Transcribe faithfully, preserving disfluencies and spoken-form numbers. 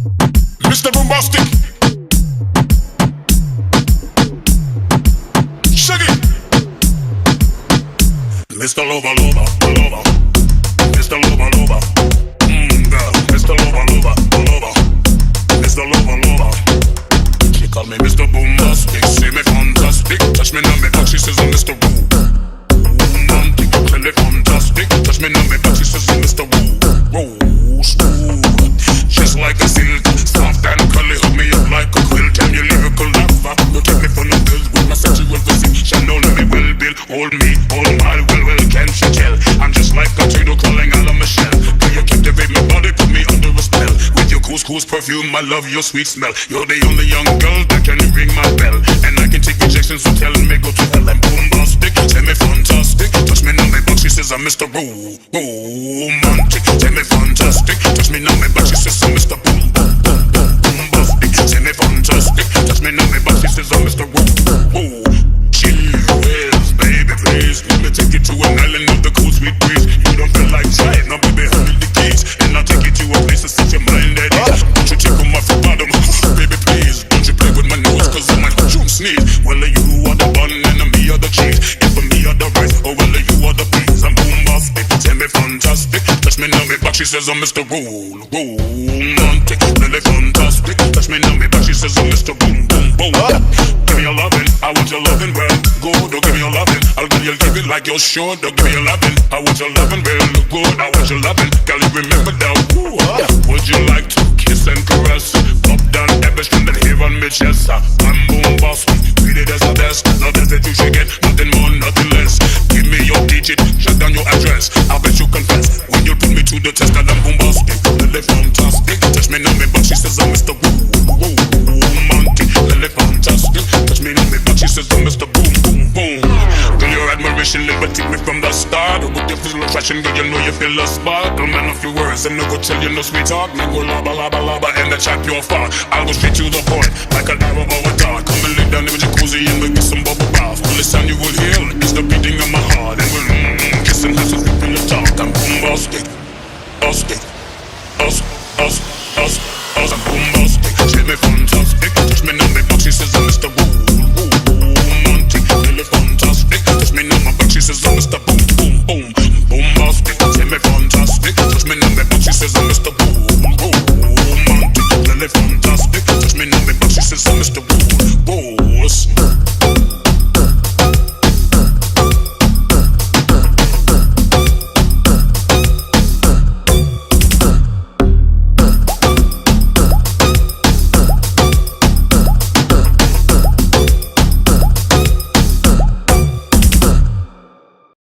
Mister Bombastic. Shaggy. Mister Lover, Lover, Lover. Mister Lover, Lover. Mmm, girl. Mister Lover, Lover, Lover. Mister Lover, Lover. She call me Mister Bombastic. Say me fantastic. Touch me on me back. She says I'm Mister Woo. Romantic. Really fantastic. Touch me on me back. She says I'm Mister Woo. Woo. Smooth. Just like a silk. Soft and curly. Hug me up like a quilt. I'm your lyrical lover. You take me for no pills with my sexual physique. She know me well, Bill. Hold me. Hold my well, well. Can't you tell? I'm just like a tornado calling out of my shell. Do you captivate my body? Put me under a spell. With your couscous perfume, I love your sweet smell. You're the only young girl that can ring my bell. And I can take rejections, so tell me go to hell. I'm bombastic, tell me fantastic. Touch me on my back, she says I'm Mister Ro- Romantic. Tell me fantastic, touch me on my back, she says I'm Mister Boom Boom Boom Boom Bombastic. Tell me fantastic, touch me on my back, she says I'm Mister Ro- Ro- She wills, baby, please. Let me take you to an island of the cool sweet breeze. You don't feel like trying, now baby, hand me the keys. And I'll take you to a place to set your mind at ease. Don't you tickle my foot bottom, baby, please. Don't you play with my nose, cause I might hurt you and sneeze. Well, you are the bun and me are the cheese. If me are the rice, oh well, you are the peas. I'm bombastic, tell me fantastic. Touch me on me back, she says I'm Mister Roll, Romantic, really fantastic. Touch me on me back, she says I'm Mister Boom Boom Boom. Give me your lovin', I want your lovin', well, good. Don't give me your lovin', I'll give you give it like you're sure. Don't give me your lovin', I want your lovin', well, good. I want your lovin', girl, you remember that? Ooh, would you like to kiss and caress? Up down every string that here on me chest. I'm bombastic, treat it as a best. Not that you should get nothing more, nothing less. Give me your digit, shut down your address. I bet you confess when you put me to the test that I'm bombastic, really fantastic. Touch me on me back, she says I'm Mister Woo Woo Romantic, really fantastic. Touch me on me back, she says I'm Mister Boom Boom Boom. Girl, your admiration never take me from the start. With your physical attraction, girl, you know you feel a spark. Girl, man, a few words, and no go tell you no sweet talk. Me go laba laba laba and the chat pure far. I'll go straight to the point, like a dive over a dart. Come and lay down in the jacuzzi and we'll get some bubble bath. All the sound you will hear is the beating of my heart. And we'll mm, kiss and have some sleep in the talk. I'm bombastic, bombastic, us, us, us, us. I'm bombastic, tell me fantastic. Touch me on my back, she says I'm Mister Woo Woo Romantic, really fantastic. Touch me on my back, she says I'm Mister